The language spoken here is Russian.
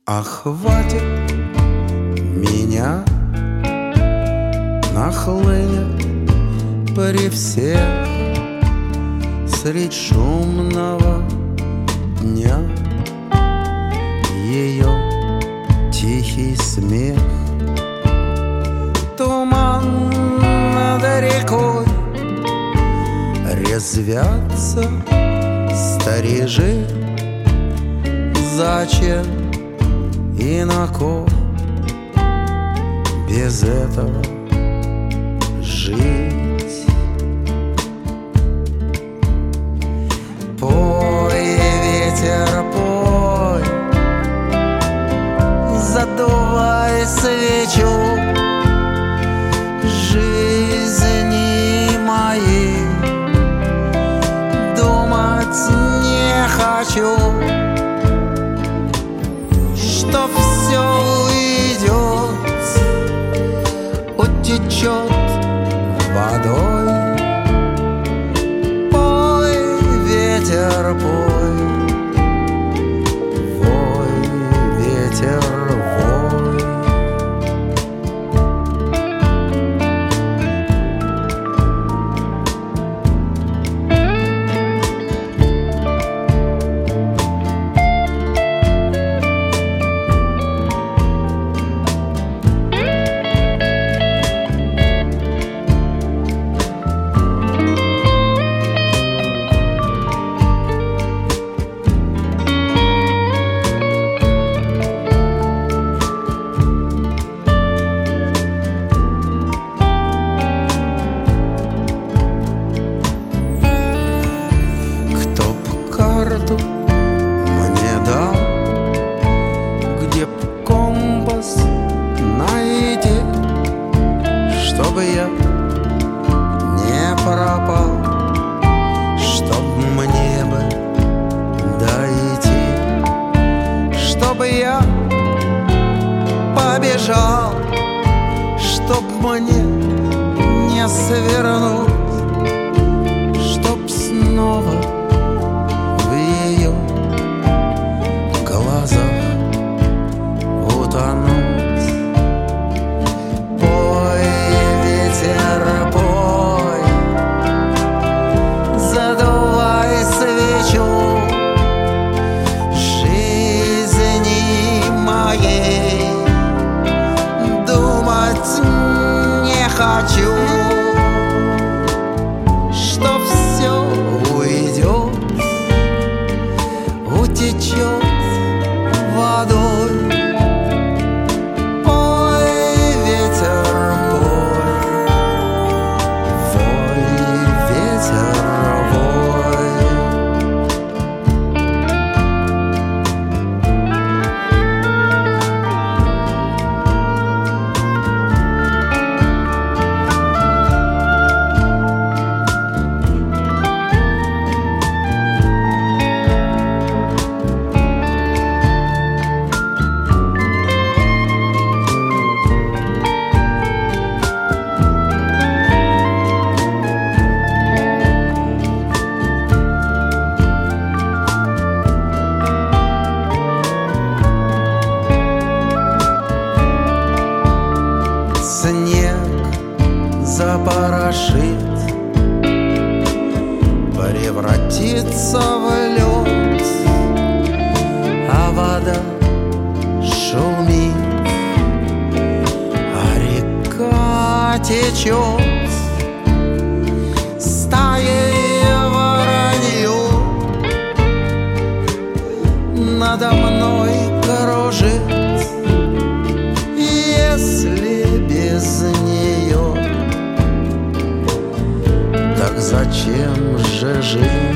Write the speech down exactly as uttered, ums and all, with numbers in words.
А хватит меня, нахлынет при всех средь шумного дня ее тихий смех. Туман над рекой, резвятся сторожи. Зачем и на кой без этого жить? Пой, ветер, пой, задувай свечу жизни моей. Думать не хочу, что все уйдет, утечет водой. Пой, ветер, пой, вой, ветер, вой. Мне дал, где б компас найти, чтобы я не пропал, чтоб мне бы дойти, чтобы я побежал, чтоб мне не свернуть, чтоб снова утонуть. Пой, ветер, пой, задувай свечу жизни моей. Думать не хочу, что все уйдет, утечет водой. Снег запорошит, превратится в лед, а вода шумит, а река течет стаей воронью. Надо мной кружит, если без нее, так зачем же жить?